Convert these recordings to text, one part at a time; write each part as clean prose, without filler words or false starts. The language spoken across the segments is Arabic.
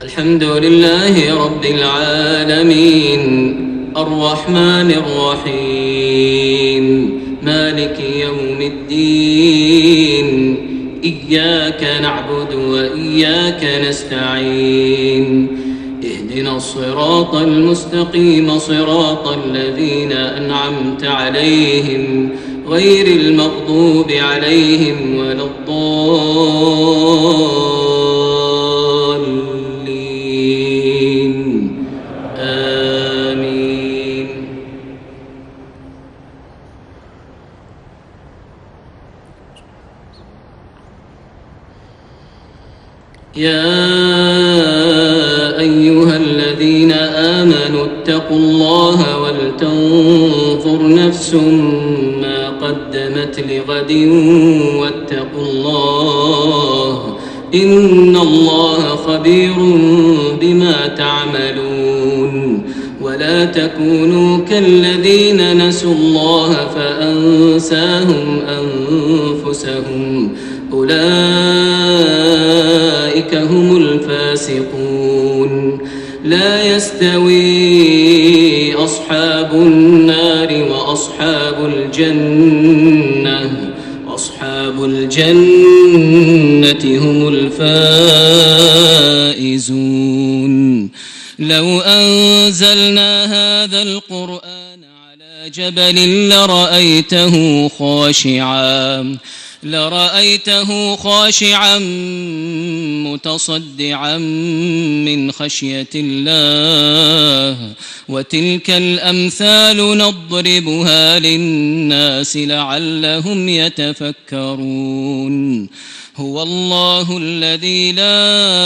الحمد لله رب العالمين الرحمن الرحيم مالك يوم الدين إياك نعبد وإياك نستعين اهدنا الصراط المستقيم صراط الذين أنعمت عليهم غير المغضوب عليهم ولا الضالين آمين. يا أيها الذين آمنوا اتقوا الله ولتنظر نفس ما قدمت لغد واتقوا الله إن الله خبير بما تعملون. ولا تكونوا كالذين نسوا الله فأنساهم أنفسهم أولئك هم الفاسقون. لا يستوي أصحاب النار وأصحاب الجنة هم الفائزون. لو أنزلنا هذا القرآن على جبل لرأيته خاشعا متصدعا من خشية الله. وتلك الأمثال نضربها للناس لعلهم يتفكرون. هو الله الذي لا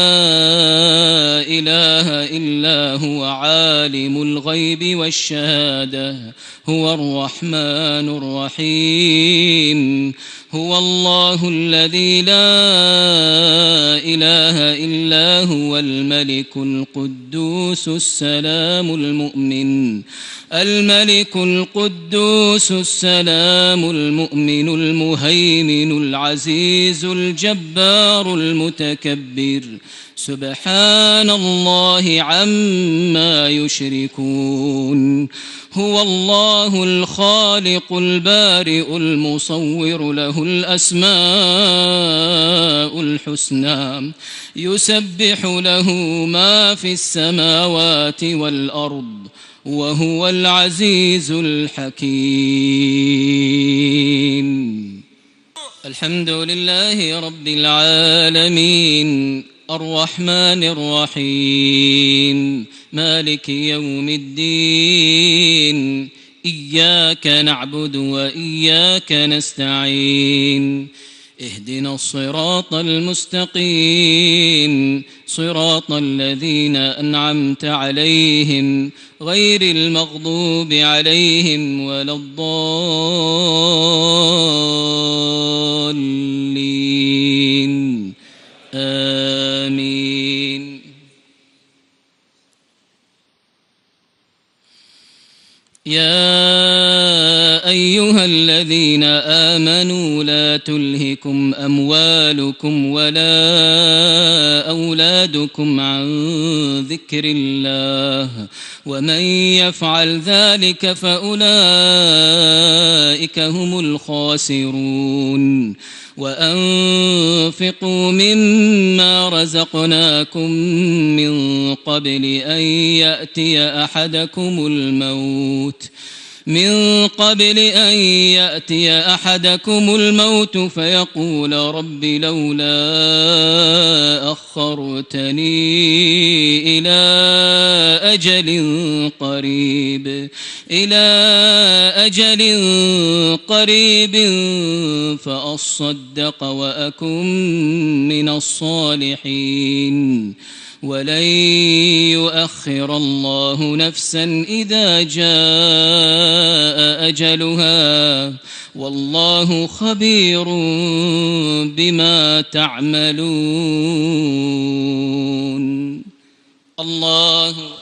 إله إلا هو عالم الغيب والشهادة هو الرحمن الرحيم. هو الله الذي لا إله إلا هو الملك القدوس السلام المؤمن المهيمن العزيز الجبار المتكبر. سبحان الله عما يشركون. هو الله الخالق البارئ المصور له الأسماء الحسنى يسبح له ما في السماوات والأرض وهو العزيز الحكيم. الحمد لله رب العالمين الرحمن الرحيم مالك يوم الدين إياك نعبد وإياك نستعين اهدنا الصراط المستقيم صراط الذين أنعمت عليهم غير المغضوب عليهم ولا الضالين آمين. يا أيها الذين آمنوا لا تلهكم أموالكم ولا أولادكم عن ذكر الله ومن يفعل ذلك فأولئك هم الخاسرون. وأنفقوا مما رزقناكم من قبل أن يأتي أحدكم الموت فيقول رب لولا أخرتني إلى أجل قريب فأصدق وأكن من الصالحين ولن يؤخر الله نفسا إذا جاء أجلها والله خبير بما تعملون. الله